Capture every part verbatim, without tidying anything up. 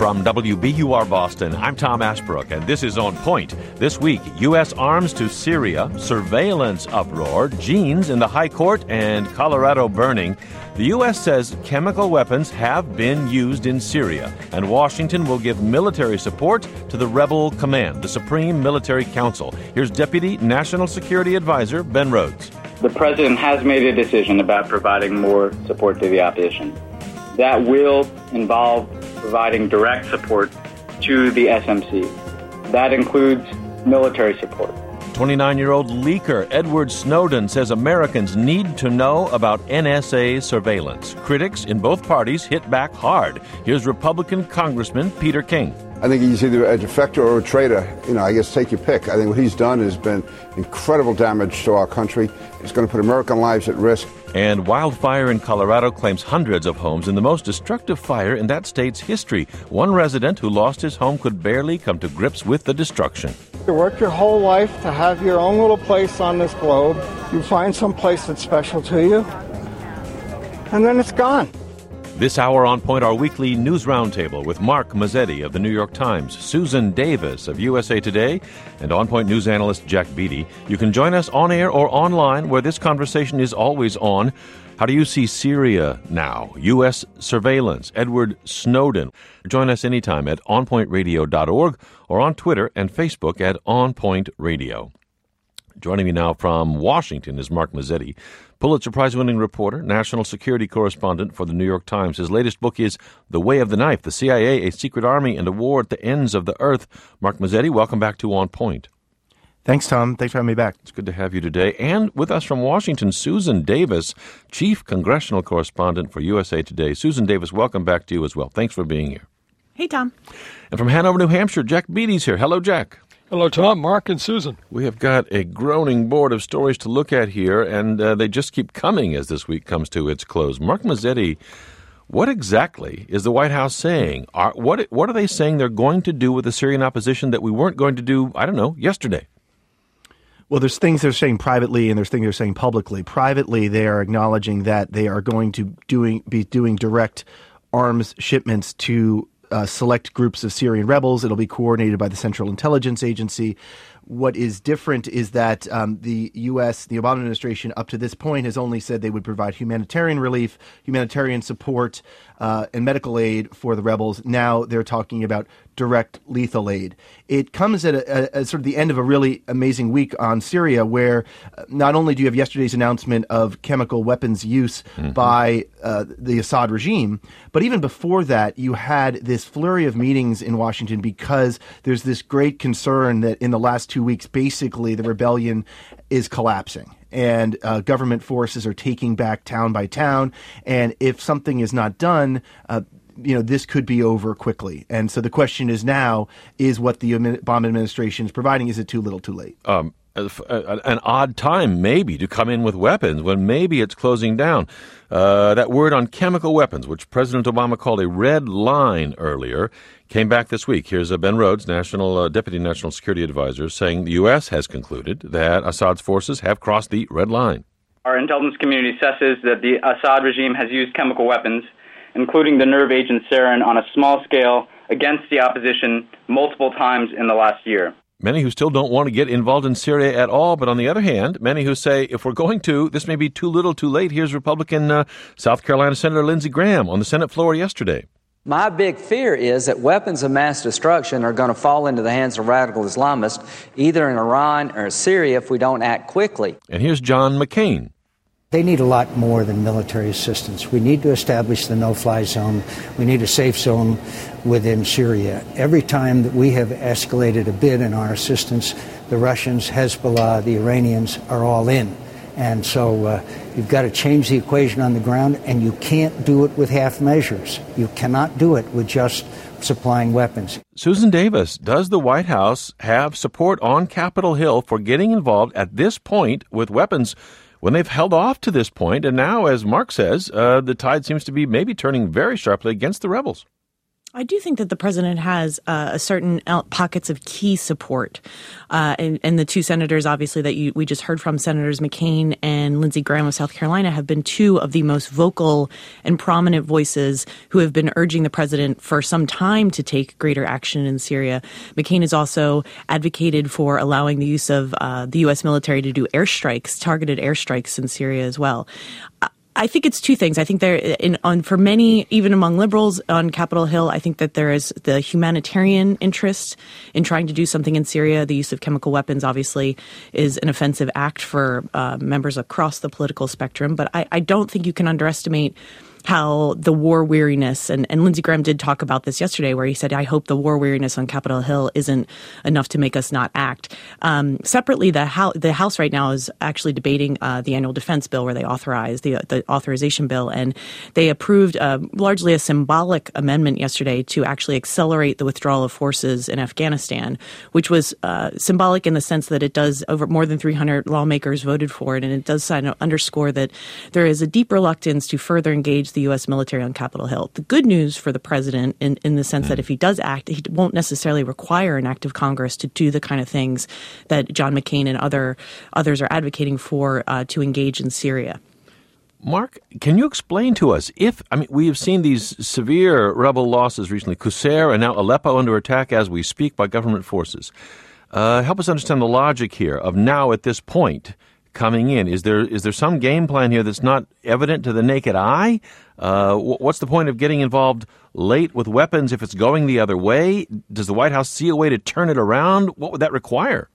From W B U R Boston, I'm Tom Ashbrook, and this is On Point. This week, U S arms to Syria, surveillance uproar, genes in the High Court, and Colorado burning. The U S says chemical weapons have been used in Syria, and Washington will give military support to the rebel command, the Supreme Military Council. Here's Deputy National Security Advisor Ben Rhodes. The president has made a decision about providing more support to the opposition. That will involve providing direct support to the S M C. That includes military support. twenty-nine-year-old leaker Edward Snowden says Americans need to know about N S A surveillance. Critics in both parties hit back hard. Here's Republican Congressman Peter King. I think he's either a defector or a traitor. You know, I guess take your pick. I think what he's done has been incredible damage to our country. It's going to put American lives at risk. And wildfire in Colorado claims hundreds of homes in the most destructive fire in that state's history. One resident who lost his home could barely come to grips with the destruction. You work your whole life to have your own little place on this globe. You find some place that's special to you, and then it's gone. This hour on Point, our weekly news roundtable with Mark Mazzetti of the New York Times, Susan Davis of U S A Today, and On Point news analyst Jack Beatty. You can join us on air or online, where this conversation is always on. How do you see Syria now? U S surveillance, Edward Snowden. Join us anytime at on point radio dot org or on Twitter and Facebook at On Point Radio. Joining me now from Washington is Mark Mazzetti, Pulitzer Prize-winning reporter, national security correspondent for the New York Times. His latest book is The Way of the Knife, The C I A, A Secret Army, and a War at the Ends of the Earth. Mark Mazzetti, welcome back to On Point. Thanks, Tom. Thanks for having me back. It's good to have you today. And with us from Washington, Susan Davis, chief congressional correspondent for U S A Today. Susan Davis, welcome back to you as well. Thanks for being here. Hey, Tom. And from Hanover, New Hampshire, Jack Beatty's here. Hello, Jack. Hello, Tom, Mark, and Susan. We have got a groaning board of stories to look at here, and uh, they just keep coming as this week comes to its close. Mark Mazzetti, what exactly is the White House saying? Are, what, what are they saying they're going to do with the Syrian opposition that we weren't going to do, I don't know, yesterday? Well, there's things they're saying privately and there's things they're saying publicly. Privately, they are acknowledging that they are going to doing be doing direct arms shipments to Uh, select groups of Syrian rebels. It'll be coordinated by the Central Intelligence Agency. What is different is that um, the U S, the Obama administration, up to this point has only said they would provide humanitarian relief, humanitarian support, uh, and medical aid for the rebels. Now they're talking about direct lethal aid. It comes at, a, a, at sort of the end of a really amazing week on Syria, where not only do you have yesterday's announcement of chemical weapons use mm-hmm. by uh, the Assad regime, but even before that, you had this flurry of meetings in Washington because there's this great concern that in the last two weeks, basically the rebellion is collapsing. And uh, government forces are taking back town by town. And if something is not done, uh, you know, this could be over quickly. And so the question is now, is what the Obama administration is providing, is it too little too late? Um, an odd time, maybe, to come in with weapons when maybe it's closing down. Uh, that word on chemical weapons, which President Obama called a red line earlier, came back this week. Here's uh, Ben Rhodes, National uh, Deputy National Security Advisor, saying the U S has concluded that Assad's forces have crossed the red line. Our intelligence community assesses that the Assad regime has used chemical weapons, including the nerve agent sarin, on a small scale against the opposition multiple times in the last year. Many who still don't want to get involved in Syria at all, but on the other hand, many who say, if we're going to, this may be too little too late. Here's Republican uh, South Carolina Senator Lindsey Graham on the Senate floor yesterday. My big fear is that weapons of mass destruction are going to fall into the hands of radical Islamists, either in Iran or Syria, if we don't act quickly. And here's John McCain. They need a lot more than military assistance. We need to establish the no-fly zone. We need a safe zone within Syria. Every time that we have escalated a bit in our assistance, the Russians, Hezbollah, the Iranians are all in. And so uh, you've got to change the equation on the ground, and you can't do it with half measures. You cannot do it with just supplying weapons. Susan Davis, does the White House have support on Capitol Hill for getting involved at this point with weapons when they've held off to this point? And now, as Mark says, uh, the tide seems to be maybe turning very sharply against the rebels. I do think that the president has uh, a certain pockets of key support. Uh, and, and the two senators, obviously, that you, we just heard from, Senators McCain and Lindsey Graham of South Carolina, have been two of the most vocal and prominent voices who have been urging the president for some time to take greater action in Syria. McCain has also advocated for allowing the use of uh, the U S military to do airstrikes, targeted airstrikes in Syria as well. Uh, I think it's two things. I think there, in, on for many, even among liberals on Capitol Hill, I think that there is the humanitarian interest in trying to do something in Syria. The use of chemical weapons, obviously, is an offensive act for uh, members across the political spectrum. But I, I don't think you can underestimate how the war weariness, and, and Lindsey Graham did talk about this yesterday, where he said, I hope the war weariness on Capitol Hill isn't enough to make us not act. Um, separately, the, House, the House right now is actually debating uh, the annual defense bill, where they authorize the, the authorization bill, and they approved uh, largely a symbolic amendment yesterday to actually accelerate the withdrawal of forces in Afghanistan, which was uh, symbolic in the sense that it does, over more than three hundred lawmakers voted for it, and it does sign, underscore that there is a deep reluctance to further engage the U S military on Capitol Hill. The good news for the president, in, in the sense that if he does act, he won't necessarily require an act of Congress to do the kind of things that John McCain and other others are advocating for uh, to engage in Syria. Mark, can you explain to us if, I mean, we have seen these severe rebel losses recently, Qusair and now Aleppo under attack as we speak by government forces. Uh, help us understand the logic here of now at this point coming in. Is there is there some game plan here that's not evident to the naked eye? Uh, what's the point of getting involved late with weapons if it's going the other way? Does the White House see a way to turn it around? What would that require?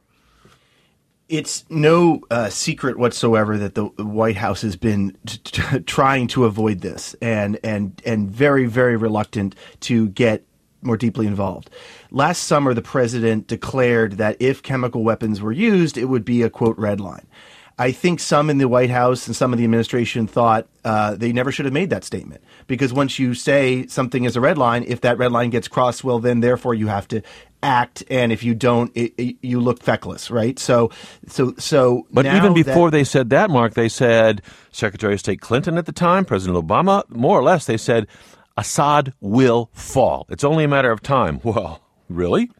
It's no uh, secret whatsoever that the White House has been t- t- trying to avoid this and, and, and very, very reluctant to get more deeply involved. Last summer, the president declared that if chemical weapons were used, it would be a, quote, red line. I think some in the White House and some of the administration thought uh, they never should have made that statement, because once you say something is a red line, if that red line gets crossed, well, then therefore you have to act, and if you don't, it, it, you look feckless, right? So, so, so. But now even before that, they said that, Mark, they said Secretary of State Clinton at the time, President Obama, more or less, they said Assad will fall. It's only a matter of time. Well, really?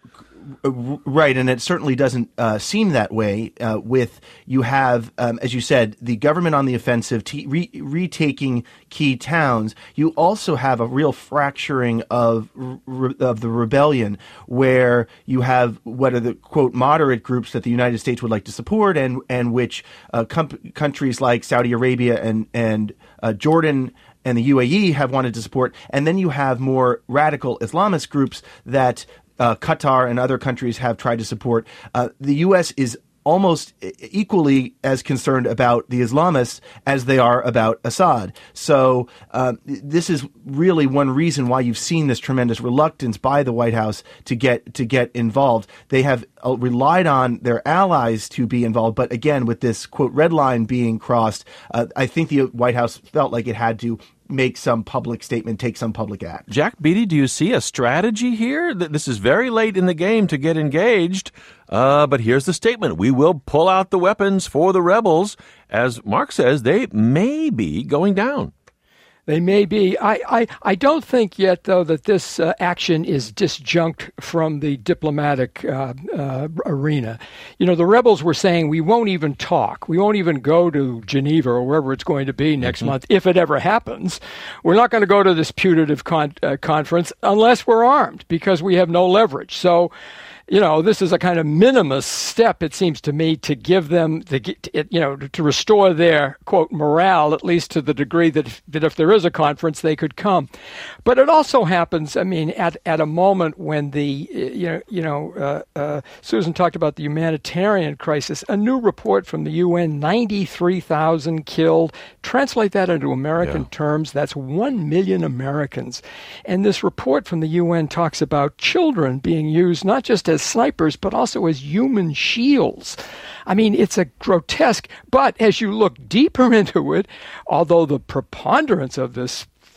Right, and it certainly doesn't uh, seem that way uh, with, you have, um, as you said, the government on the offensive, t- re- retaking key towns. You also have a real fracturing of re- of the rebellion, where you have what are the, quote, moderate groups that the United States would like to support, and, and which uh, com- countries like Saudi Arabia and, and uh, Jordan and the U A E have wanted to support. And then you have more radical Islamist groups that Uh, Qatar and other countries have tried to support. Uh, the U S is almost equally as concerned about the Islamists as they are about Assad. So uh, this is really one reason why you've seen this tremendous reluctance by the White House to get to get involved. They have uh, relied on their allies to be involved, but again, with this, quote, red line being crossed, uh, I think the White House felt like it had to make some public statement, take some public act. Jack Beatty, do you see a strategy here? This is very late in the game to get engaged, uh, but here's the statement. We will pull out the weapons for the rebels. As Mark says, they may be going down. They may be. I, I, I don't think yet, though, that this uh, action is disjunct from the diplomatic uh, uh, arena. You know, the rebels were saying we won't even talk. We won't even go to Geneva or wherever it's going to be next mm-hmm. month, if it ever happens. We're not going to go to this putative con- uh, conference unless we're armed, because we have no leverage. So, you know, this is a kind of minimus step, it seems to me, to give them, the, you know, to restore their, quote, morale, at least to the degree that if, that if there is a conference, they could come. But it also happens, I mean, at, at a moment when the, you know, you know, uh, uh, Susan talked about the humanitarian crisis. A new report from the U N, ninety-three thousand killed. Translate that into American yeah. terms, that's one million Americans. And this report from the U N talks about children being used not just as snipers, but also as human shields. I mean, it's a grotesque, but as you look deeper into it, although the preponderance of this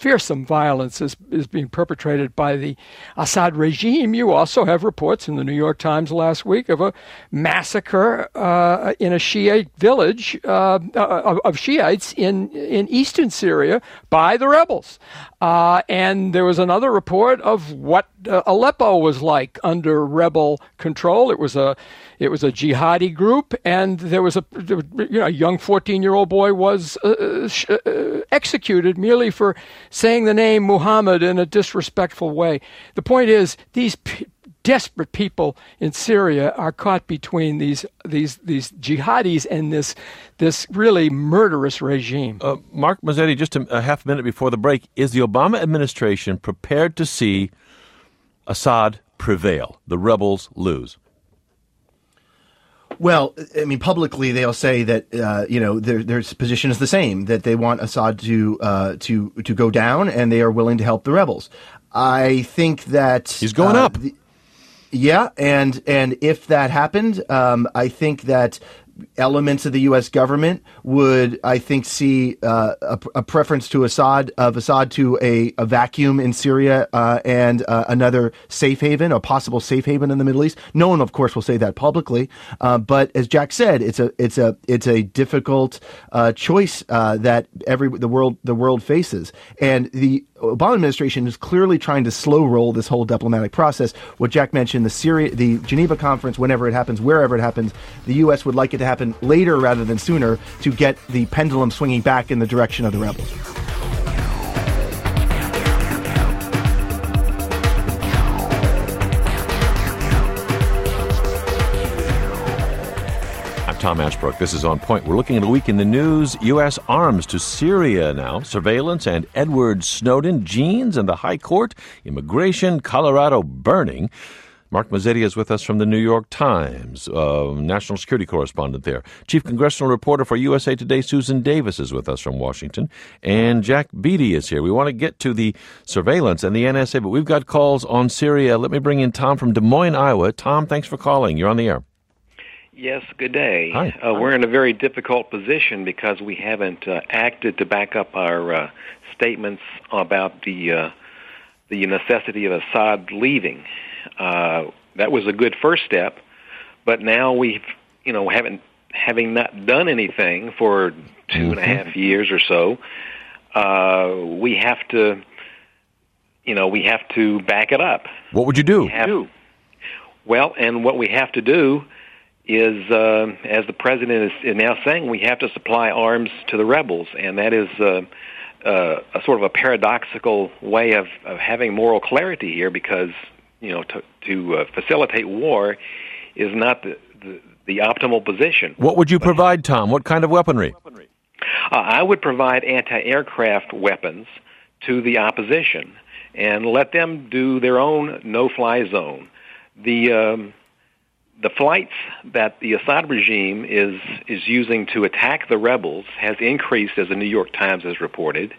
fearsome violence is, is being perpetrated by the Assad regime. You also have reports in the New York Times last week of a massacre uh, in a Shiite village uh, of, of Shiites in, in eastern Syria by the rebels. Uh, and there was another report of what uh, Aleppo was like under rebel control. It was a it was a jihadi group, and there was a you know a young fourteen-year-old boy was uh, sh- uh, executed merely for saying the name Muhammad in a disrespectful way. The point is, these p- desperate people in Syria are caught between these these these jihadis and this this really murderous regime. Uh, Mark Mazzetti, just a, a half minute before the break, is the Obama administration prepared to see Assad prevail, the rebels lose? Well, I mean, publicly they'll say that uh, you know their their position is the same, that they want Assad to uh, to to go down, and they are willing to help the rebels. I think that he's going uh, up. The, yeah, and and if that happened, um, I think that elements of the U S government would, I think, see uh, a, a preference to Assad of Assad to a, a vacuum in Syria uh, and uh, another safe haven, a possible safe haven in the Middle East. No one, of course, will say that publicly, uh, but as Jack said, it's a it's a it's a difficult uh, choice uh, that every the world the world faces, and the Obama administration is clearly trying to slow roll this whole diplomatic process. What Jack mentioned, the Syria, the Geneva conference, whenever it happens, wherever it happens, the U S would like it to happen later rather than sooner to get the pendulum swinging back in the direction of the rebels. Tom Ashbrook. This is On Point. We're looking at a week in the news. U S arms to Syria now. Surveillance and Edward Snowden. Genes and the High Court. Immigration. Colorado burning. Mark Mazzetti is with us from the New York Times, uh, national security correspondent there. Chief congressional reporter for U S A Today, Susan Davis, is with us from Washington. And Jack Beatty is here. We want to get to the surveillance and the N S A, but we've got calls on Syria. Let me bring in Tom from Des Moines, Iowa. Tom, thanks for calling. You're on the air. Yes, good day. Hi. Uh, we're in a very difficult position because we haven't uh, acted to back up our uh, statements about the uh, the necessity of Assad leaving. Uh, that was a good first step, but now we've, you know, haven't having not done anything for two mm-hmm. and a half years or so. Uh, we have to, you know, we have to back it up. What would you do? We have, well, and what we have to do is, uh, as the president is now saying, we have to supply arms to the rebels, and that is uh, uh, a sort of a paradoxical way of, of having moral clarity here, because you know to, to uh, facilitate war is not the, the, the optimal position. What would you but, provide, Tom? What kind of weaponry? Uh, I would provide anti-aircraft weapons to the opposition and let them do their own no-fly zone. The um, The flights that the Assad regime is is using to attack the rebels has increased, as the New York Times has reported,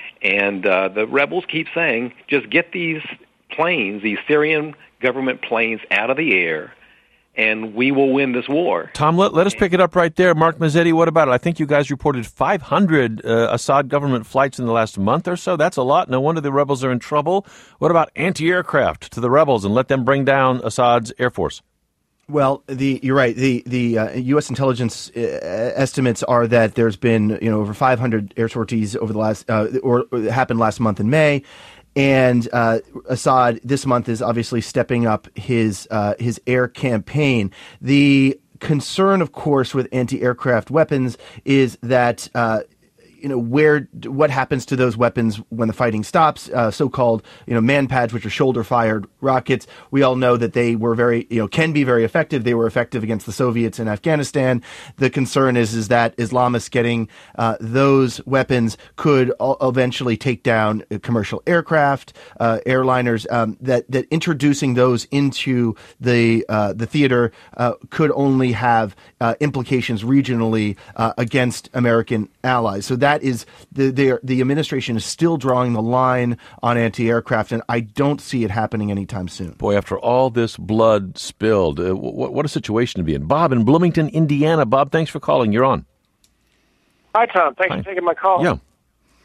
and uh, the rebels keep saying, just get these planes, these Syrian government planes, out of the air, and we will win this war. Tom, let, let us pick it up right there. Mark Mazzetti, what about it? I think you guys reported five hundred uh, Assad government flights in the last month or so. That's a lot. No wonder the rebels are in trouble. What about anti-aircraft to the rebels and let them bring down Assad's air force? Well, the you're right. The the uh, U S intelligence uh, estimates are that there's been you know over five hundred air sorties over the last uh, or, or happened last month in May, and uh, Assad this month is obviously stepping up his uh, his air campaign. The concern, of course, with anti-aircraft weapons is that. Uh, You know, where, what happens to those weapons when the fighting stops, uh, so-called, you know, man-pads, which are shoulder-fired rockets. We all know that they were very, you know, can be very effective. They were effective against the Soviets in Afghanistan. The concern is, is that Islamists getting uh, those weapons could eventually take down commercial aircraft, uh, airliners, um, that, that introducing those into the, uh, the theater uh, could only have uh, implications regionally uh, against American allies. So that That is the, the the administration is still drawing the line on anti-aircraft, and I don't see it happening anytime soon. Boy, after all this blood spilled, uh, what, what a situation to be in. Bob in Bloomington, Indiana. Bob, thanks for calling. You're on. Hi, Tom. Thanks Hi. for taking my call. Yeah.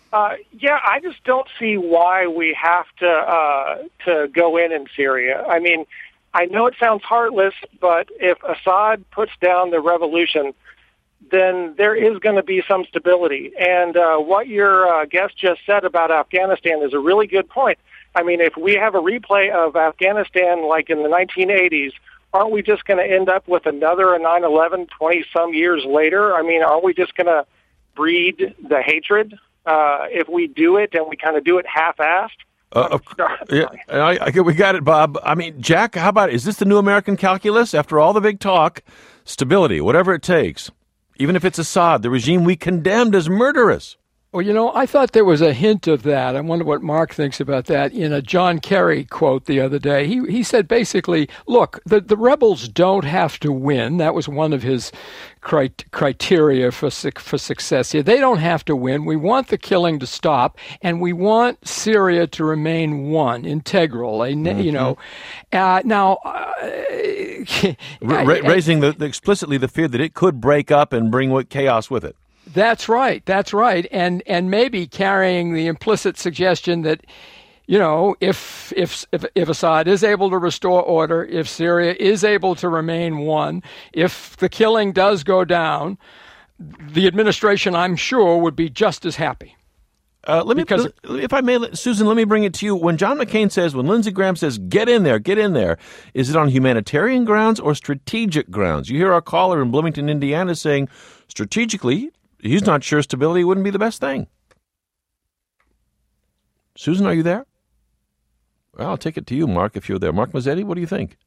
Uh, yeah, I just don't see why we have to uh, to go in in Syria. I mean, I know it sounds heartless, but if Assad puts down the revolution, then there is going to be some stability. And uh, what your uh, guest just said about Afghanistan is a really good point. I mean, if we have a replay of Afghanistan like in the nineteen eighties, aren't we just going to end up with another nine eleven twenty-some years later? I mean, aren't we just going to breed the hatred uh, if we do it and we kind of do it half-assed? Uh, yeah, I, I, we got it, Bob. I mean, Jack, how about, is this the new American calculus? After all the big talk, stability, whatever it takes, even if it's Assad, the regime we condemned as murderous. Well, you know, I thought there was a hint of that. I wonder what Mark thinks about that. In a John Kerry quote the other day, he he said basically, look, the, the rebels don't have to win. That was one of his cri- criteria for for success here. They don't have to win. We want the killing to stop, and we want Syria to remain one, integral. A, mm-hmm. You know, uh, now uh, Ra- raising the, the explicitly the fear that it could break up and bring what chaos with it. That's right. That's right. And and maybe carrying the implicit suggestion that, you know, if if if, if Assad is able to restore order, if Syria is able to remain one, if the killing does go down, the administration, I'm sure, would be just as happy. Uh, let me, because, if I may, Susan, let me bring it to you. When John McCain says, when Lindsey Graham says, get in there, get in there, is it on humanitarian grounds or strategic grounds? You hear our caller in Bloomington, Indiana saying, strategically, he's not sure stability wouldn't be the best thing. Susan, are you there? Well, I'll take it to you, Mark, if you're there. Mark Mazzetti, what do you think?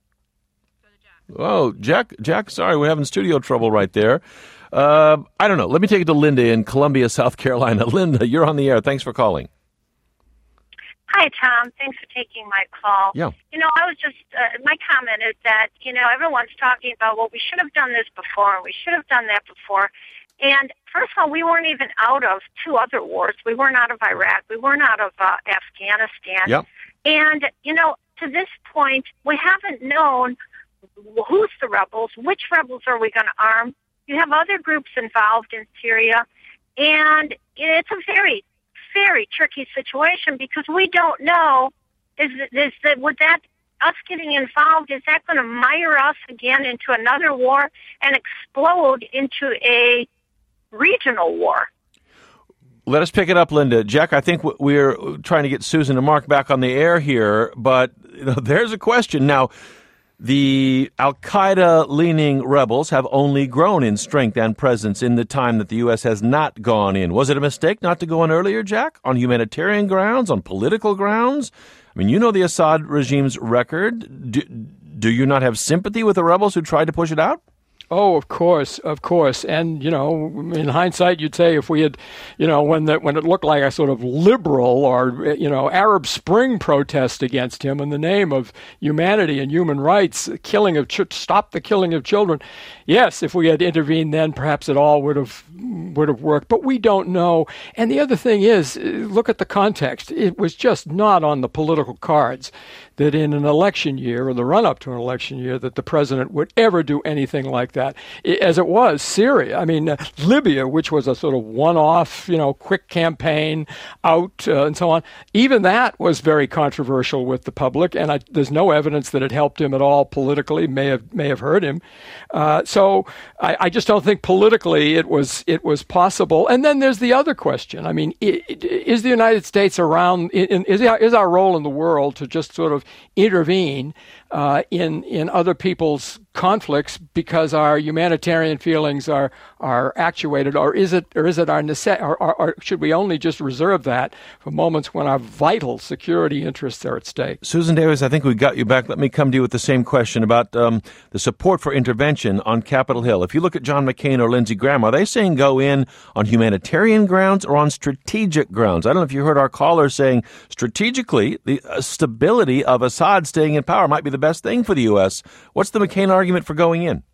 Oh, Jack, Jack, sorry, we're having studio trouble right there. Uh, I don't know. Let me take it to Linda in Columbia, South Carolina. Linda, you're on the air. Thanks for calling. Hi, Tom. Thanks for taking my call. Yeah. You know, I was just, uh, my comment is that, you know, everyone's talking about, well, we should have done this before, and we should have done that before. And first of all, we weren't even out of two other wars. We weren't out of Iraq. We weren't out of uh, Afghanistan. Yep. And, you know, to this point, we haven't known who's the rebels, which rebels are we going to arm. You have other groups involved in Syria, and it's a very, very tricky situation because we don't know, is, is that, would that, us getting involved, is that going to mire us again into another war and explode into a regional war? Let us pick it up, Linda. Jack, I think we're trying to get Susan and Mark back on the air here, but you know, there's a question. Now, the al-Qaeda-leaning rebels have only grown in strength and presence in the time that the U S has not gone in. Was it a mistake not to go in earlier, Jack, on humanitarian grounds, on political grounds? I mean, you know the Assad regime's record. Do, do you not have sympathy with the rebels who tried to push it out? Oh, of course, of course. And, you know, in hindsight, you'd say if we had, you know, when the, when it looked like a sort of liberal or, you know, Arab Spring protest against him in the name of humanity and human rights, killing of ch- stop the killing of children. Yes, if we had intervened then, perhaps it all would have would have worked. But we don't know. And the other thing is, look at the context. It was just not on the political cards that in an election year or the run-up to an election year that the president would ever do anything like that. As it was, Syria, I mean, uh, Libya, which was a sort of one-off, you know, quick campaign out uh, and so on, even that was very controversial with the public, and I, there's no evidence that it helped him at all politically, may have may have hurt him. Uh, so I, I just don't think politically it was it was possible. And then there's the other question. I mean, is the United States around, is, is our role in the world to just sort of intervene uh, in in other people's conflicts because our humanitarian feelings are are actuated, or is it or is it our necess- or, or, or should we only just reserve that for moments when our vital security interests are at stake? Susan Davis, I think we got you back. Let me come to you with the same question about um, the support for intervention on Capitol Hill. If you look at John McCain or Lindsey Graham, are they saying go in on humanitarian grounds or on strategic grounds? I don't know if you heard our caller saying strategically the uh, stability of Assad staying in power might be the best thing for the U S. What's the McCain argument for going in?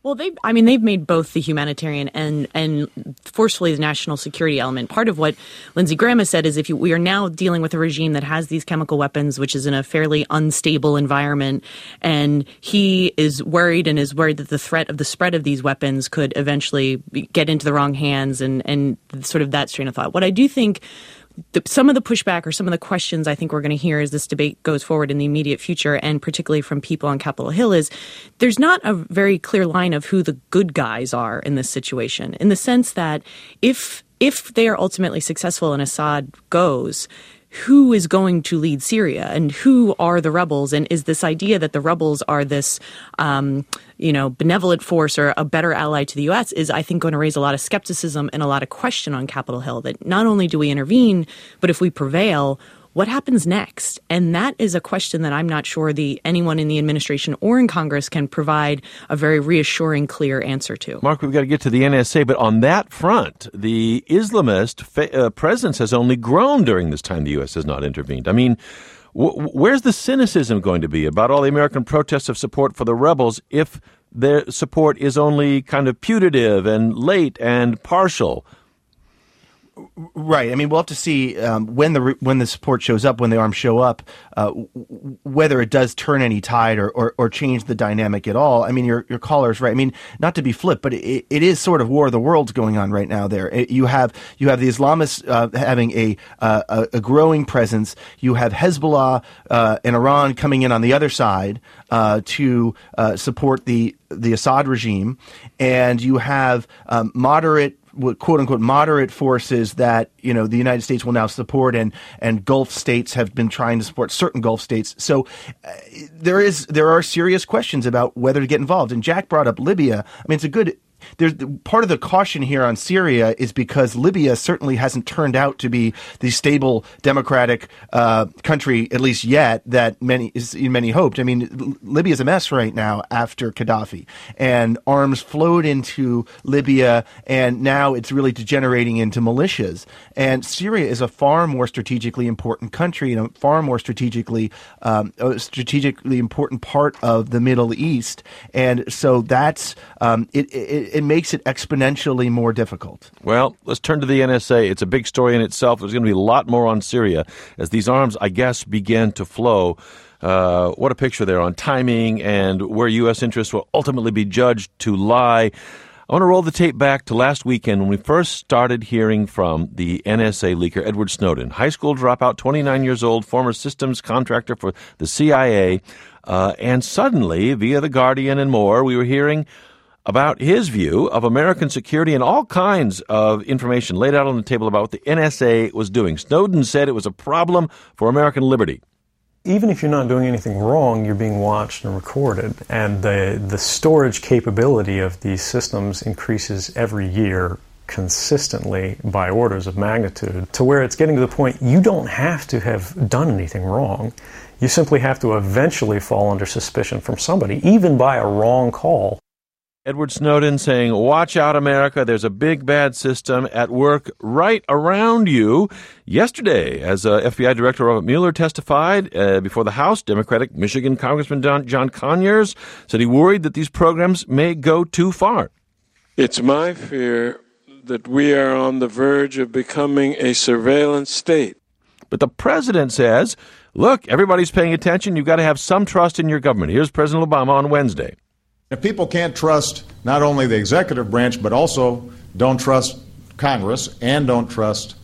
Well, they, I mean, they've made both the humanitarian and and forcefully the national security element. Part of what Lindsey Graham has said is if you, we are now dealing with a regime that has these chemical weapons, which is in a fairly unstable environment, and he is worried and is worried that the threat of the spread of these weapons could eventually get into the wrong hands and, and sort of that strain of thought. What I do think The, some of the pushback or some of the questions I think we're going to hear as this debate goes forward in the immediate future, and particularly from people on Capitol Hill, is there's not a very clear line of who the good guys are in this situation, in the sense that if if they are ultimately successful and Assad goes, who is going to lead Syria and who are the rebels? And is this idea that the rebels are this, um, you know, benevolent force or a better ally to the U S is, I think, going to raise a lot of skepticism and a lot of question on Capitol Hill that not only do we intervene, but if we prevail, what happens next? And that is a question that I'm not sure the anyone in the administration or in Congress can provide a very reassuring, clear answer to. Mark, we've got to get to the N S A, but on that front, the Islamist fa- uh, presence has only grown during this time the U S has not intervened. I mean, w- where's the cynicism going to be about all the American protests of support for the rebels if their support is only kind of putative and late and partial? Right. I mean, we'll have to see um, when the when the support shows up, when the arms show up, uh, whether it does turn any tide or, or, or change the dynamic at all. I mean, your your caller's right. I mean, not to be flip, but it, it is sort of War of the Worlds going on right now. There, it, you have you have the Islamists uh, having a, uh, a a growing presence. You have Hezbollah uh, and Iran coming in on the other side uh, to uh, support the the Assad regime, and you have um, moderate, quote unquote, moderate forces that, you know, the United States will now support, and, and Gulf states have been trying to support certain Gulf states. So uh, there is, there are serious questions about whether to get involved. And Jack brought up Libya. I mean, it's a good, there's part of the caution here on Syria is because Libya certainly hasn't turned out to be the stable democratic uh, country, at least yet, that many many hoped. I mean, Libya's a mess right now after Gaddafi, and arms flowed into Libya, and now it's really degenerating into militias. And Syria is a far more strategically important country and a far more strategically um, a strategically important part of the Middle East, and so that's um, it, it it makes it exponentially more difficult. Well, let's turn to the N S A. It's a big story in itself. There's going to be a lot more on Syria as these arms, I guess, begin to flow. Uh, what a picture there on timing and where U S interests will ultimately be judged to lie. I want to roll the tape back to last weekend when we first started hearing from the N S A leaker Edward Snowden, high school dropout, twenty-nine years old, former systems contractor for the C I A. Uh, and suddenly, via The Guardian and more, we were hearing about his view of American security and all kinds of information laid out on the table about what the N S A was doing. Snowden said it was a problem for American liberty. Even if you're not doing anything wrong, you're being watched and recorded. And the, the storage capability of these systems increases every year consistently by orders of magnitude, to where it's getting to the point you don't have to have done anything wrong. You simply have to eventually fall under suspicion from somebody, even by a wrong call. Edward Snowden saying, watch out, America, there's a big bad system at work right around you. Yesterday, as uh, F B I Director Robert Mueller testified uh, before the House, Democratic Michigan Congressman John, John Conyers said he worried that these programs may go too far. It's my fear that we are on the verge of becoming a surveillance state. But the president says, look, everybody's paying attention. You've got to have some trust in your government. Here's President Obama on Wednesday. If people can't trust not only the executive branch, but also don't trust Congress and don't trust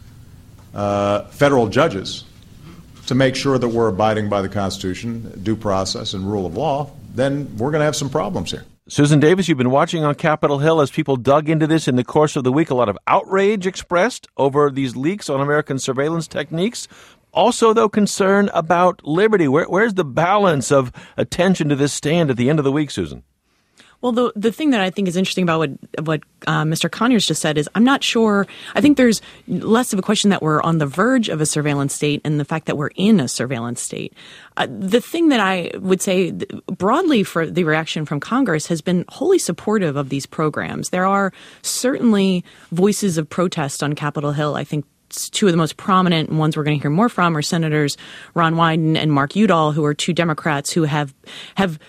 uh, federal judges to make sure that we're abiding by the Constitution, due process, and rule of law, then we're going to have some problems here. Susan Davis, you've been watching on Capitol Hill as people dug into this in the course of the week. A lot of outrage expressed over these leaks on American surveillance techniques. Also, though, concern about liberty. Where, where's the balance of attention to this stand at the end of the week, Susan? Well, the the thing that I think is interesting about what what uh, Mister Conyers just said is I'm not sure. I think there's less of a question that we're on the verge of a surveillance state and the fact that we're in a surveillance state. Uh, the thing that I would say broadly for the reaction from Congress has been wholly supportive of these programs. There are certainly voices of protest on Capitol Hill. I think two of the most prominent ones we're going to hear more from are Senators Ron Wyden and Mark Udall, who are two Democrats who have have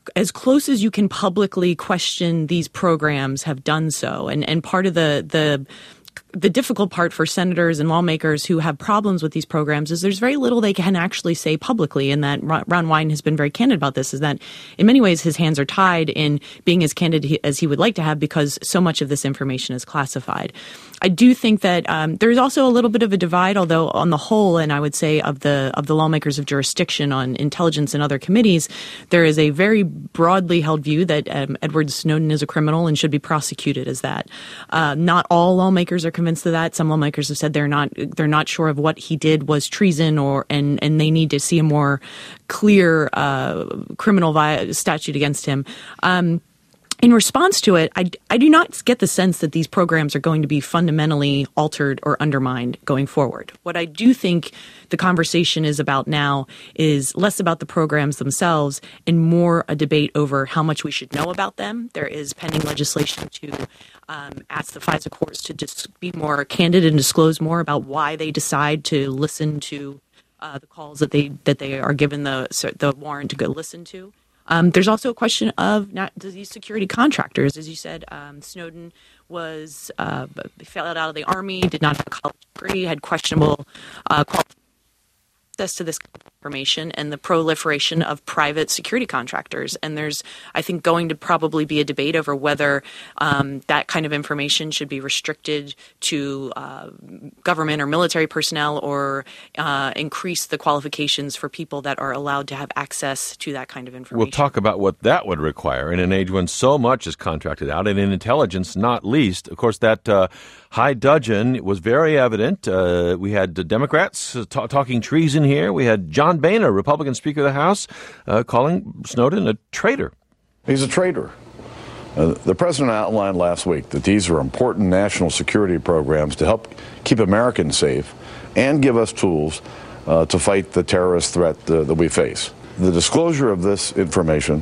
as close as you can publicly question these programs have done so. And and part of the the the difficult part for senators and lawmakers who have problems with these programs is there's very little they can actually say publicly. And that Ron Wyden has been very candid about this, is that in many ways his hands are tied in being as candid as he would like to have, because so much of this information is classified. I do think that um, there's also a little bit of a divide, although on the whole, and I would say of the of the lawmakers of jurisdiction on intelligence and other committees, there is a very broadly held view that um, Edward Snowden is a criminal and should be prosecuted as that. Uh, not all lawmakers are convinced of that. Some lawmakers have said they're not they're not sure of what he did was treason, or and and they need to see a more clear uh, criminal vi- statute against him. Um, In response to it, I, I do not get the sense that these programs are going to be fundamentally altered or undermined going forward. What I do think the conversation is about now is less about the programs themselves and more a debate over how much we should know about them. There is pending legislation to um, ask the FISA courts to just be more candid and disclose more about why they decide to listen to uh, the calls that they that they are given the the warrant to go listen to. Um, there's also a question of not, these security contractors. As you said, um, Snowden was uh, fell out of the Army, did not have a college degree, had questionable uh, qualifications access to this information, and the proliferation of private security contractors. And there's, I think, going to probably be a debate over whether um, that kind of information should be restricted to uh, government or military personnel, or uh, increase the qualifications for people that are allowed to have access to that kind of information. We'll talk about what that would require in an age when so much is contracted out, and in intelligence, not least. Of course, that uh, high dudgeon was very evident. Uh, we had the Democrats t- talking treason here. We had John Boehner, Republican Speaker of the House, uh, calling Snowden a traitor. He's a traitor. Uh, the president outlined last week that these are important national security programs to help keep Americans safe and give us tools uh, to fight the terrorist threat uh, that we face. The disclosure of this information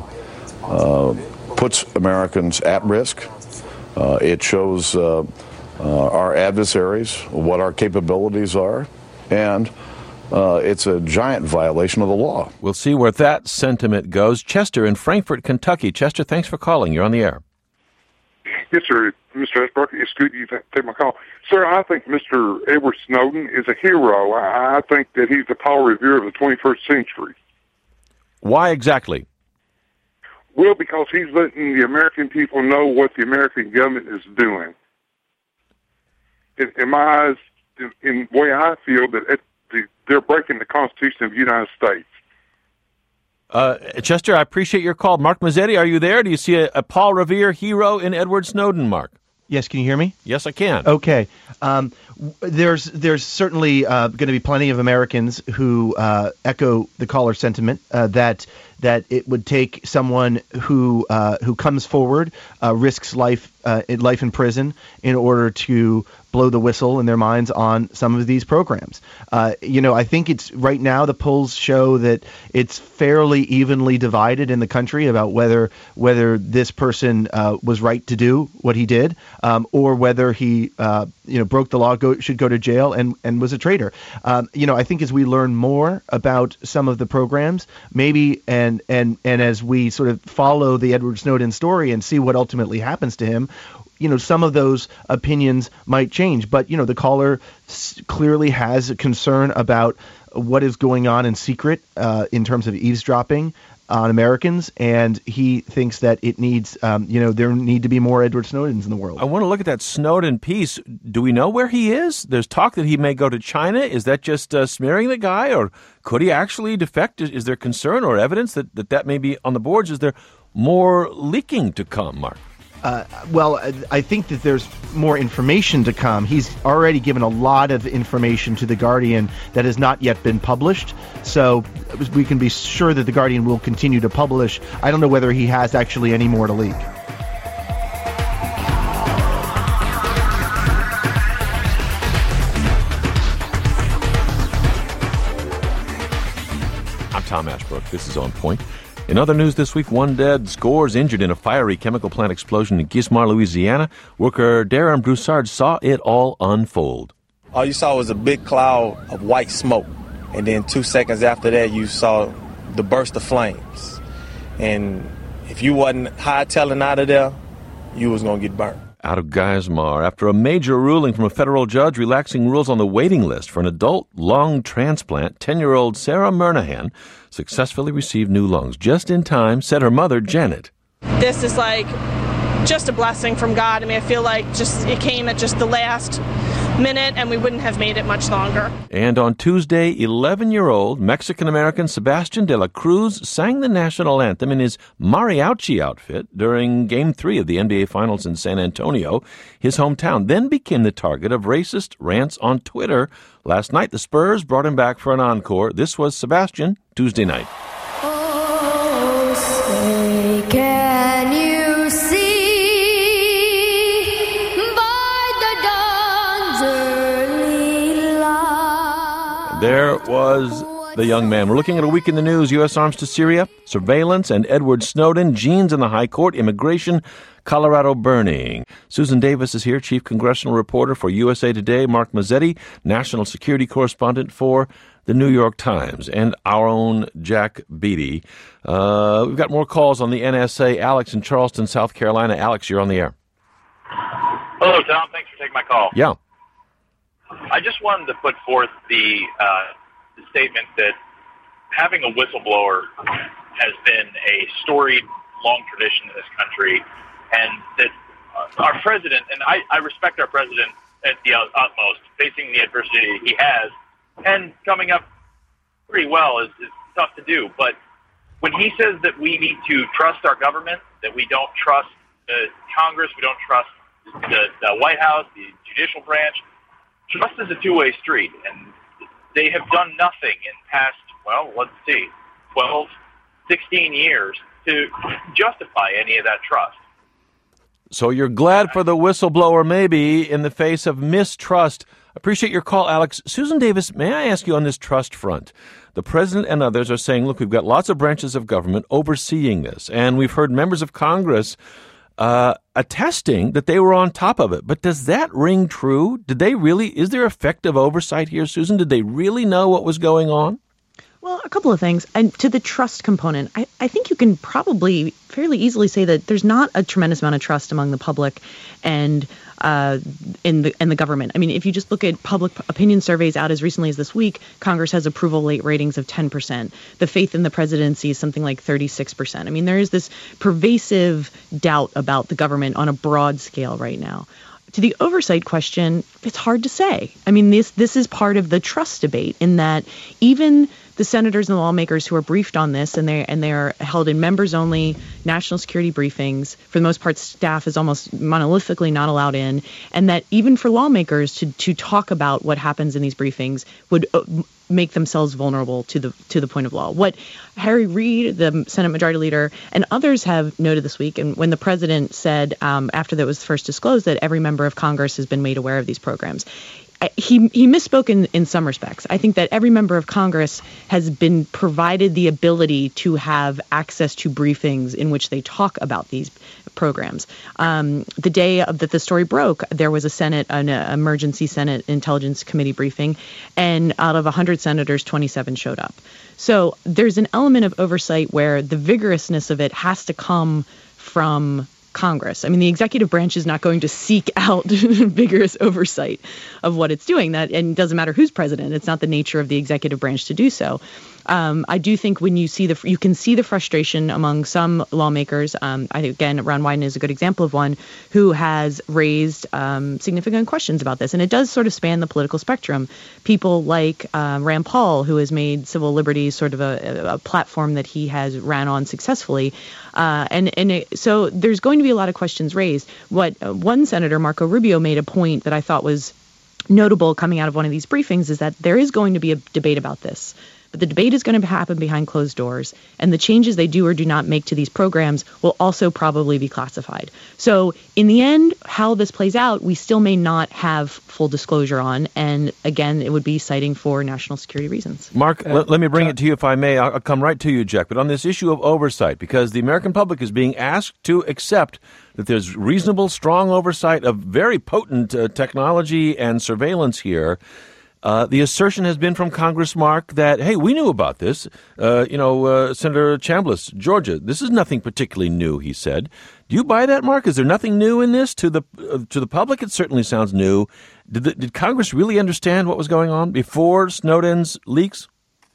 uh, puts Americans at risk. Uh, it shows uh, uh, our adversaries what our capabilities are, and Uh, it's a giant violation of the law. We'll see where that sentiment goes. Chester in Frankfort, Kentucky. Chester, thanks for calling. You're on the air. Yes, sir. Mister Esbrook, it's good you take my call. Sir, I think Mister Edward Snowden is a hero. I, I think that he's the Paul Revere of the twenty-first century. Why exactly? Well, because he's letting the American people know what the American government is doing. In, in my eyes, in, in the way I feel, that it, they're breaking the Constitution of the United States. Uh, Chester, I appreciate your call. Mark Mazzetti, are you there? Do you see a, a Paul Revere hero in Edward Snowden, Mark? Yes, can you hear me? Yes, I can. Okay. Um, there's there's certainly uh, going to be plenty of Americans who uh, echo the caller's sentiment uh, that that it would take someone who uh, who comes forward, uh, risks life uh, life in prison in order to blow the whistle in their minds on some of these programs. Uh, you know, I think it's right now the polls show that it's fairly evenly divided in the country about whether whether this person uh, was right to do what he did, um, or whether he uh, you know broke the law, go, should go to jail, and and was a traitor. Um, you know, I think as we learn more about some of the programs, maybe and and and as we sort of follow the Edward Snowden story and see what ultimately happens to him, you know, some of those opinions might change. But, you know, the caller s- clearly has a concern about what is going on in secret uh, in terms of eavesdropping on Americans, and he thinks that it needs, um, you know, there need to be more Edward Snowdens in the world. I want to look at that Snowden piece. Do we know where he is? There's talk that he may go to China. Is that just uh, smearing the guy, or could he actually defect? Is, is there concern or evidence that, that that may be on the boards? Is there more leaking to come, Mark? Uh, well, I think that there's more information to come. He's already given a lot of information to The Guardian that has not yet been published. So we can be sure that The Guardian will continue to publish. I don't know whether he has actually any more to leak. I'm Tom Ashbrook. This is On Point. In other news this week, one dead, scores injured in a fiery chemical plant explosion in Geismar, Louisiana. Worker Darren Broussard saw it all unfold. All you saw was a big cloud of white smoke. And then two seconds after that, you saw the burst of flames. And if you wasn't hightailing out of there, you was going to get burnt. Out of Geismar, after a major ruling from a federal judge relaxing rules on the waiting list for an adult lung transplant, ten-year-old Sarah Murnahan successfully received new lungs just in time, said her mother, Janet. This is like just a blessing from God. I mean, I feel like just it came at just the last minute, and we wouldn't have made it much longer. And on Tuesday, eleven-year-old Mexican-American Sebastian de la Cruz sang the national anthem in his mariachi outfit during Game three of the N B A Finals in San Antonio, his hometown, then became the target of racist rants on Twitter. Last night, the Spurs brought him back for an encore. This was Sebastian Tuesday night. Oh, say, can you see? There was the young man. We're looking at a week in the news. U S arms to Syria, surveillance, and Edward Snowden, Genes in the High Court, immigration, Colorado burning. Susan Davis is here, chief congressional reporter for U S A Today. Mark Mazzetti, national security correspondent for the New York Times. And our own Jack Beatty. Uh, we've got more calls on the N S A. Alex in Charleston, South Carolina. Alex, you're on the air. Hello, Tom. Thanks for taking my call. Yeah. I just wanted to put forth the, uh, the statement that having a whistleblower has been a storied, long tradition in this country, and that uh, our president, and I, I respect our president at the utmost, facing the adversity he has, and coming up pretty well is, is tough to do. But when he says that we need to trust our government, that we don't trust the Congress, we don't trust the, the White House, the judicial branch, trust is a two-way street, and they have done nothing in past, well, let's see, twelve, sixteen years to justify any of that trust. So you're glad for the whistleblower, maybe, in the face of mistrust. Appreciate your call, Alex. Susan Davis, may I ask you on this trust front? The president and others are saying, look, we've got lots of branches of government overseeing this, and we've heard members of Congress Uh, attesting that they were on top of it. But does that ring true? Did they really, is there effective oversight here, Susan? Did they really know what was going on? Well, a couple of things. And to the trust component, I, I think you can probably fairly easily say that there's not a tremendous amount of trust among the public and uh, in the in the government. I mean, if you just look at public opinion surveys out as recently as this week, Congress has approval rate ratings of ten percent. The faith in the presidency is something like thirty-six percent. I mean, there is this pervasive doubt about the government on a broad scale right now. To the oversight question, it's hard to say. I mean, this this is part of the trust debate in that even the senators and the lawmakers who are briefed on this, and they and they are held in members-only national security briefings. For the most part, staff is almost monolithically not allowed in, and that even for lawmakers to to talk about what happens in these briefings would uh, make themselves vulnerable to the to the point of law. What Harry Reid, the Senate Majority Leader, and others have noted this week, and when the president said um, after that was first disclosed that every member of Congress has been made aware of these programs. He he misspoke in, in some respects. I think that every member of Congress has been provided the ability to have access to briefings in which they talk about these programs. Um, the day of that the story broke, there was a Senate, an uh, emergency Senate Intelligence Committee briefing, and out of one hundred senators, twenty-seven showed up. So there's an element of oversight where the vigorousness of it has to come from Congress. I mean, the executive branch is not going to seek out vigorous oversight of what it's doing. That and it doesn't matter who's president. It's not the nature of the executive branch to do so. Um, I do think when you see the you can see the frustration among some lawmakers. Um, I think again, Ron Wyden is a good example of one who has raised um, significant questions about this, and it does sort of span the political spectrum. People like uh, Rand Paul, who has made civil liberties sort of a, a platform that he has ran on successfully, uh, and and it, so there's going to be a lot of questions raised. What uh, one senator, Marco Rubio, made a point that I thought was notable coming out of one of these briefings is that there is going to be a debate about this. But the debate is going to happen behind closed doors, and the changes they do or do not make to these programs will also probably be classified. So in the end, how this plays out, we still may not have full disclosure on. And again, it would be citing for national security reasons. Mark, uh, let, let me bring uh, it to you if I may. I'll, I'll come right to you, Jack. But on this issue of oversight, because the American public is being asked to accept that there's reasonable, strong oversight of very potent uh, technology and surveillance here. Uh, the assertion has been from Congress, Mark, that, hey, we knew about this. Uh, you know, uh, Senator Chambliss, Georgia, this is nothing particularly new, he said. Do you buy that, Mark? Is there nothing new in this? To the uh, to the public, it certainly sounds new. Did, the, did Congress really understand what was going on before Snowden's leaks?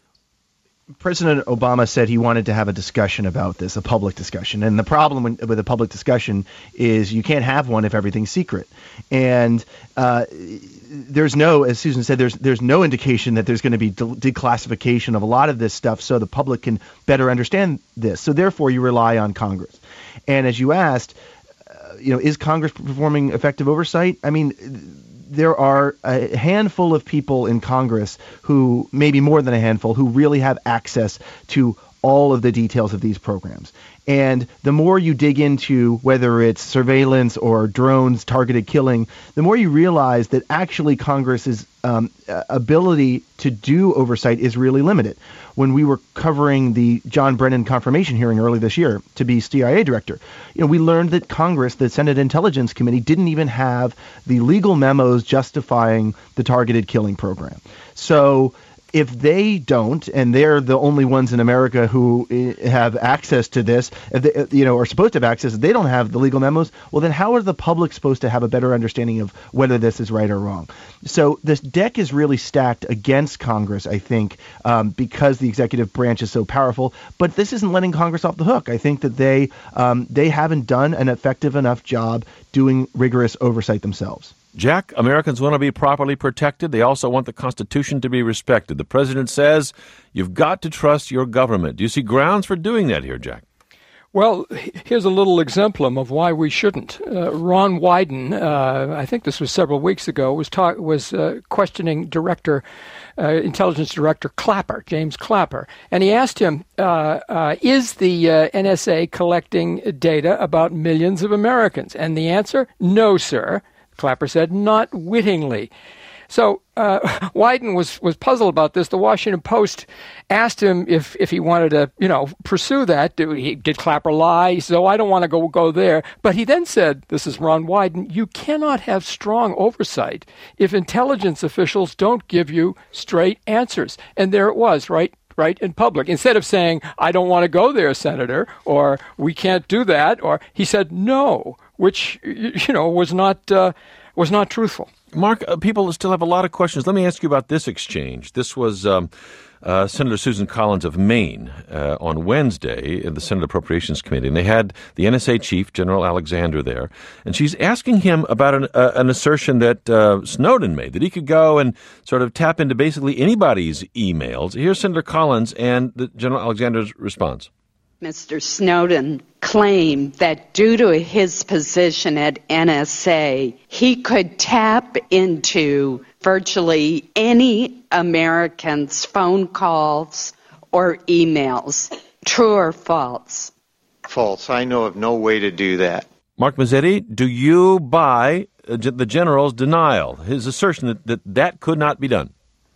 President Obama said he wanted to have a discussion about this, a public discussion. And the problem with a public discussion is you can't have one if everything's secret. And uh, there's no, as Susan said, there's there's no indication that there's going to be de- declassification of a lot of this stuff so the public can better understand this. So therefore, you rely on Congress. And as you asked, uh, you know, is Congress performing effective oversight? I mean, there are a handful of people in Congress who, maybe more than a handful, who really have access to all of the details of these programs. And the more you dig into whether it's surveillance or drones, targeted killing, the more you realize that actually Congress's um, ability to do oversight is really limited. When we were covering the John Brennan confirmation hearing early this year to be C I A director, you know, we learned that Congress, the Senate Intelligence Committee, didn't even have the legal memos justifying the targeted killing program. So if they don't, and they're the only ones in America who have access to this, if they, you know, are supposed to have access, if they don't have the legal memos, well, then how are the public supposed to have a better understanding of whether this is right or wrong? So this deck is really stacked against Congress, I think, um, because the executive branch is so powerful. But this isn't letting Congress off the hook. I think that they um, they haven't done an effective enough job doing rigorous oversight themselves. Jack, Americans want to be properly protected. They also want the Constitution to be respected. The president says you've got to trust your government. Do you see grounds for doing that here, Jack? Well, here's a little exemplum of why we shouldn't. Uh, Ron Wyden, uh, I think this was several weeks ago, was talk, was uh, questioning Director, uh, Intelligence Director Clapper, James Clapper, and he asked him, uh, uh, "Is the uh, N S A collecting data about millions of Americans?" And the answer, "No, sir." Clapper said, "Not wittingly." So uh, Wyden was, was puzzled about this. The Washington Post asked him if, if he wanted to, you know, pursue that. Did, he, did Clapper lie? He said, "Oh, I don't want to go go there." But he then said, this is Ron Wyden, "You cannot have strong oversight if intelligence officials don't give you straight answers." And there it was, right? Right in public. Instead of saying, "I don't want to go there, Senator," or "We can't do that," or he said no, which, you know, was not uh, was not truthful. Mark, uh, people still have a lot of questions. Let me ask you about this exchange. This was um, uh, Senator Susan Collins of Maine uh, on Wednesday in the Senate Appropriations Committee, and they had the N S A chief, General Alexander, there, and she's asking him about an, uh, an assertion that uh, Snowden made, that he could go and sort of tap into basically anybody's emails. Here's Senator Collins and the General Alexander's response. Mister Snowden claimed that due to his position at N S A, he could tap into virtually any American's phone calls or emails. True or false? False. I know of no way to do that. Mark Mazzetti, do you buy uh, the general's denial, his assertion that, that that could not be done?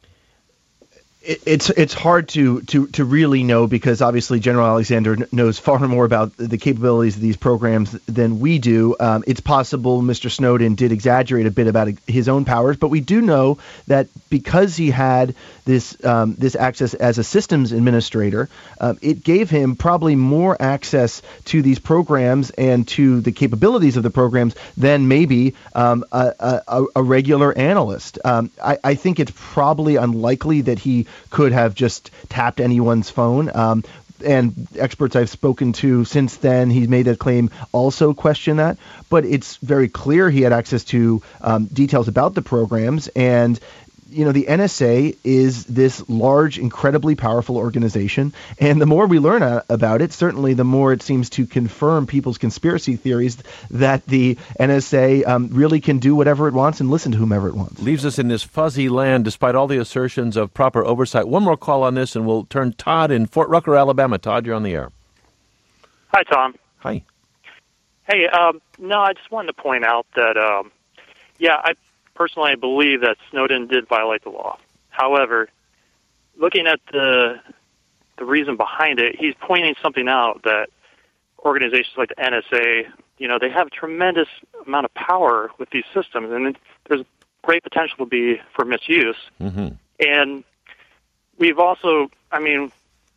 It's it's hard to, to, to really know because obviously General Alexander knows far more about the capabilities of these programs than we do. Um, it's possible Mister Snowden did exaggerate a bit about his own powers, but we do know that because he had this um, this access as a systems administrator, uh, it gave him probably more access to these programs and to the capabilities of the programs than maybe um, a, a, a regular analyst. Um, I, I think it's probably unlikely that he could have just tapped anyone's phone. Um, and experts I've spoken to since then, he's made that claim, also question that. But it's very clear he had access to um, details about the programs. And you know, the N S A is this large, incredibly powerful organization. And the more we learn a- about it, certainly the more it seems to confirm people's conspiracy theories that the N S A um, really can do whatever it wants and listen to whomever it wants. Leaves us in this fuzzy land despite all the assertions of proper oversight. One more call on this and we'll turn Todd in Fort Rucker, Alabama. Todd, you're on the air. Hi, Tom. Hi. Hey, um, no, I just wanted to point out that, um, yeah, I personally, I believe that Snowden did violate the law. However, looking at the the reason behind it, he's pointing something out that organizations like the N S A, you know, they have a tremendous amount of power with these systems, and there's great potential to be for misuse. Mm-hmm. And we've also, I mean,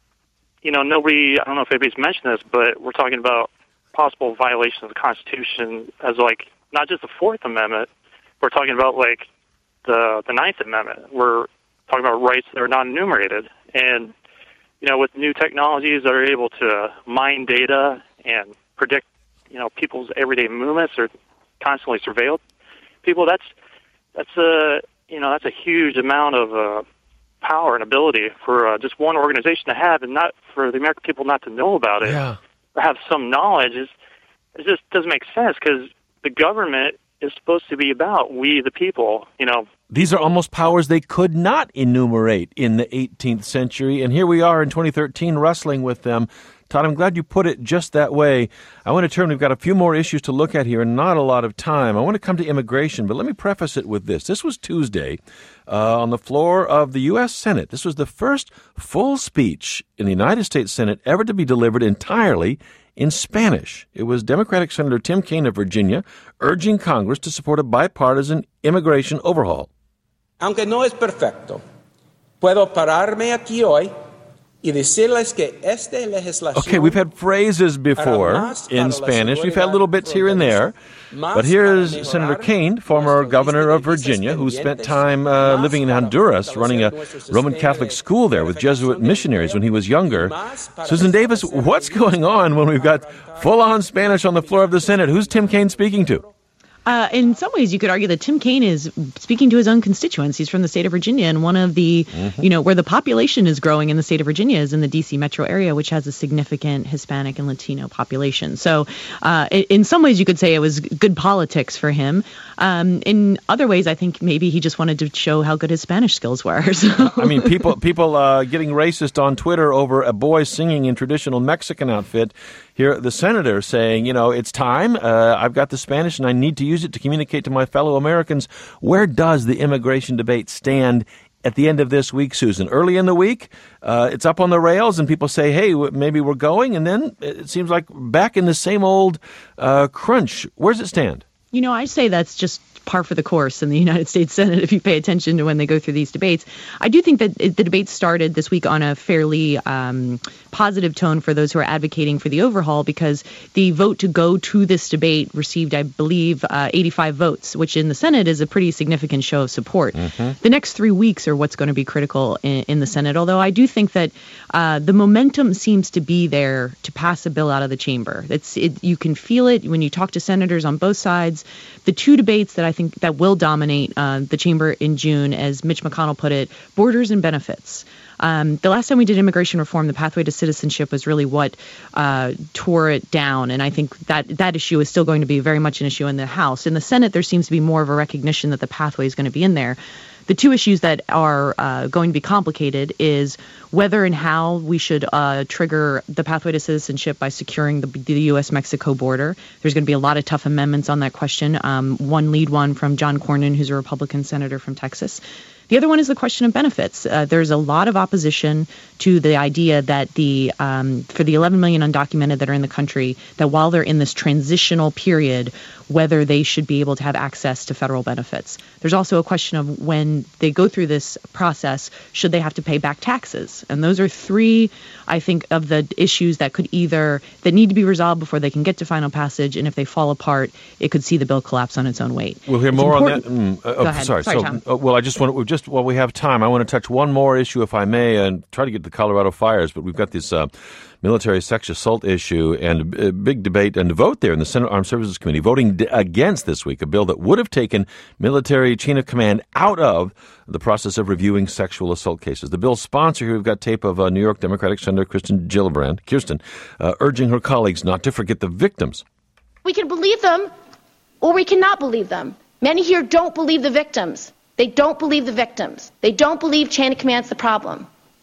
you know, nobody, I don't know if anybody's mentioned this, but we're talking about possible violations of the Constitution as, like, not just the Fourth Amendment. We're talking about, like, the the Ninth Amendment. We're talking about rights that are not enumerated. And, you know, with new technologies that are able to mine data and predict, you know, people's everyday movements or constantly surveilled people, that's, that's a, you know, that's a huge amount of uh, power and ability for uh, just one organization to have, and not for the American people not to know about it yeah. or have some knowledge. Is it just doesn't make sense, because the government is supposed to be about we the people, you know. These are almost powers they could not enumerate in the eighteenth century, and here we are in twenty thirteen wrestling with them. Todd, I'm glad you put it just that way. I want to turn, we've got a few more issues to look at here and not a lot of time. I want to come to immigration, but let me preface it with this. This was Tuesday uh, on the floor of the U S Senate. This was the first full speech in the United States Senate ever to be delivered entirely in Spanish. It was Democratic Senator Tim Kaine of Virginia urging Congress to support a bipartisan immigration overhaul. Aunque no es perfecto, puedo pararme aquí hoy y decirles que esta legislación. Okay, we've had phrases before in Spanish. We've had little bits here and there. But here's Senator Kaine, former governor of Virginia, who spent time uh, living in Honduras, running a Roman Catholic school there with Jesuit missionaries when he was younger. Susan Davis, what's going on when we've got full-on Spanish on the floor of the Senate? Who's Tim Kaine speaking to? Uh, in some ways, you could argue that Tim Kaine is speaking to his own constituents. He's from the state of Virginia, and one of the, mm-hmm. you know, where the population is growing in the state of Virginia is in the D C metro area, which has a significant Hispanic and Latino population. So uh, in some ways, you could say it was good politics for him. Um, in other ways, I think maybe he just wanted to show how good his Spanish skills were. So. I mean, people people uh, getting racist on Twitter over a boy singing in traditional Mexican outfit. Here, the senator saying, you know, it's time. Uh, I've got the Spanish and I need to use it to communicate to my fellow Americans. Where does the immigration debate stand at the end of this week, Susan? Early in the week, uh, it's up on the rails and people say, hey, maybe we're going. And then it seems like back in the same old uh, crunch. Where does it stand? You know, I say that's just par for the course in the United States Senate if you pay attention to when they go through these debates. I do think that the debate started this week on a fairly um, positive tone for those who are advocating for the overhaul, because the vote to go to this debate received, I believe, uh, eighty-five votes, which in the Senate is a pretty significant show of support. Mm-hmm. The next three weeks are what's going to be critical in, in the Senate, although I do think that uh, the momentum seems to be there to pass a bill out of the chamber. It's it, you can feel it when you talk to senators on both sides. The two debates that I think that will dominate uh, the chamber in June, as Mitch McConnell put it, borders and benefits. Um, the last time we did immigration reform, the pathway to citizenship was really what uh, tore it down. And I think that that issue is still going to be very much an issue in the House. In the Senate, there seems to be more of a recognition that the pathway is going to be in there. The two issues that are uh, going to be complicated is whether and how we should uh, trigger the pathway to citizenship by securing the, the U S Mexico border. There's going to be a lot of tough amendments on that question. Um, one lead one from John Cornyn, who's a Republican senator from Texas. The other one is the question of benefits. Uh, there's a lot of opposition to the idea that the um, for the eleven million undocumented that are in the country, that while they're in this transitional period, whether they should be able to have access to federal benefits. There's also a question of when they go through this process, should they have to pay back taxes? And those are three, I think, of the issues that could either, that need to be resolved before they can get to final passage. And if they fall apart, it could see the bill collapse on its own weight. We'll hear it's more important. on that. Mm, uh, Go oh, ahead. Sorry. Sorry, so, Tom. uh, well, I just want to, just while we have time, I want to touch one more issue, if I may, and try to get to the Colorado fires. But we've got this uh, military sex assault issue and a big debate and vote there in the Senate Armed Services Committee, voting d- against this week a bill that would have taken military chain of command out of the process of reviewing sexual assault cases. The bill's sponsor here, we've got tape of uh, New York Democratic Senator Kirsten Gillibrand, Kirsten, uh, urging her colleagues not to forget the victims. We can believe them or we cannot believe them. Many here don't believe the victims. They don't believe the victims. They don't believe chain of command's the problem.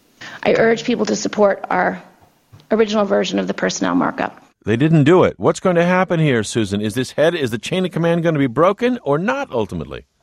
I urge people to support our original version of the personnel markup. They didn't do it. What's going to happen here, Susan? Is this head, is the chain of command going to be broken or not ultimately?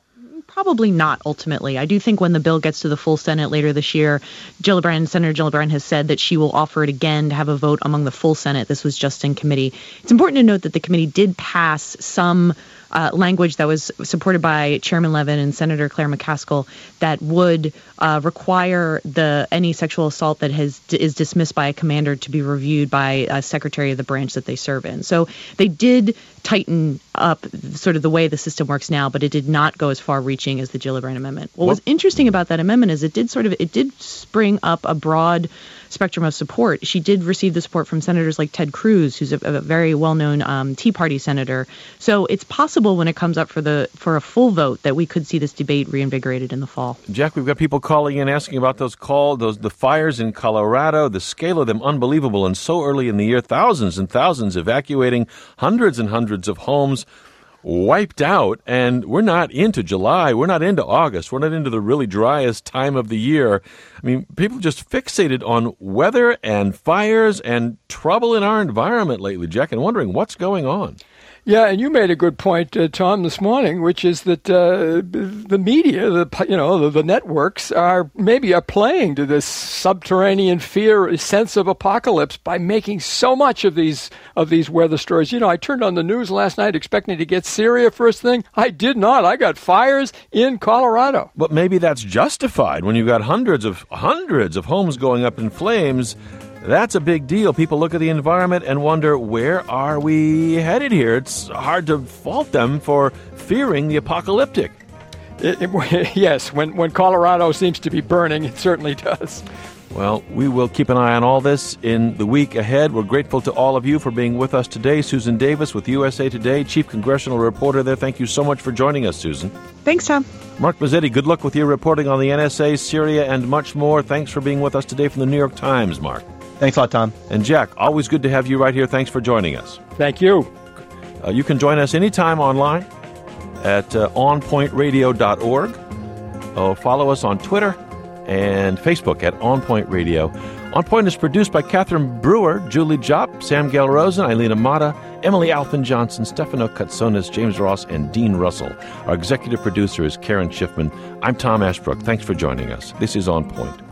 Probably not ultimately. I do think when the bill gets to the full Senate later this year, Gillibrand, Senator Gillibrand has said that she will offer it again to have a vote among the full Senate. This was just in committee. It's important to note that the committee did pass some Uh, language that was supported by Chairman Levin and Senator Claire McCaskill that would uh, require the any sexual assault that has is dismissed by a commander to be reviewed by a secretary of the branch that they serve in. So they did tighten up sort of the way the system works now, but it did not go as far-reaching as the Gillibrand Amendment. What was interesting about that amendment is it did sort of it did spring up a broad spectrum of support. She did receive the support from senators like Ted Cruz, who's a, a very well-known um, Tea Party senator. So it's possible when it comes up for the for a full vote that we could see this debate reinvigorated in the fall. Jack, we've got people calling in asking about those call those the fires in Colorado, the scale of them unbelievable, and so early in the year, thousands and thousands evacuating, hundreds and hundreds of homes wiped out, and we're not into July, we're not into August, we're not into the really driest time of the year. I mean, people just fixated on weather and fires and trouble in our environment lately, Jack, and wondering what's going on. Yeah, and you made a good point, uh, Tom, this morning, which is that uh, the media, the you know, the, the networks are maybe are playing to this subterranean fear, sense of apocalypse by making so much of these of these weather stories. You know, I turned on the news last night expecting to get Syria first thing. I did not. I got fires in Colorado. But maybe that's justified when you've got hundreds of hundreds of homes going up in flames. That's a big deal. People look at the environment and wonder, where are we headed here? It's hard to fault them for fearing the apocalyptic. It, it, yes, when, when Colorado seems to be burning, it certainly does. Well, we will keep an eye on all this in the week ahead. We're grateful to all of you for being with us today. Susan Davis with U S A Today, Chief Congressional Reporter there. Thank you so much for joining us, Susan. Thanks, Tom. Mark Mazzetti, good luck with your reporting on the N S A, Syria, and much more. Thanks for being with us today from the New York Times, Mark. Thanks a lot, Tom. And Jack, always good to have you right here. Thanks for joining us. Thank you. Uh, you can join us anytime online at uh, on point radio dot org. Oh, follow us on Twitter and Facebook at On Point Radio. On Point is produced by Catherine Brewer, Julie Jopp, Sam Gale-Rosen, Eileen Amata, Emily Alfin-Johnson, Stefano Katsonis, James Ross, and Dean Russell. Our executive producer is Karen Schiffman. I'm Tom Ashbrook. Thanks for joining us. This is On Point.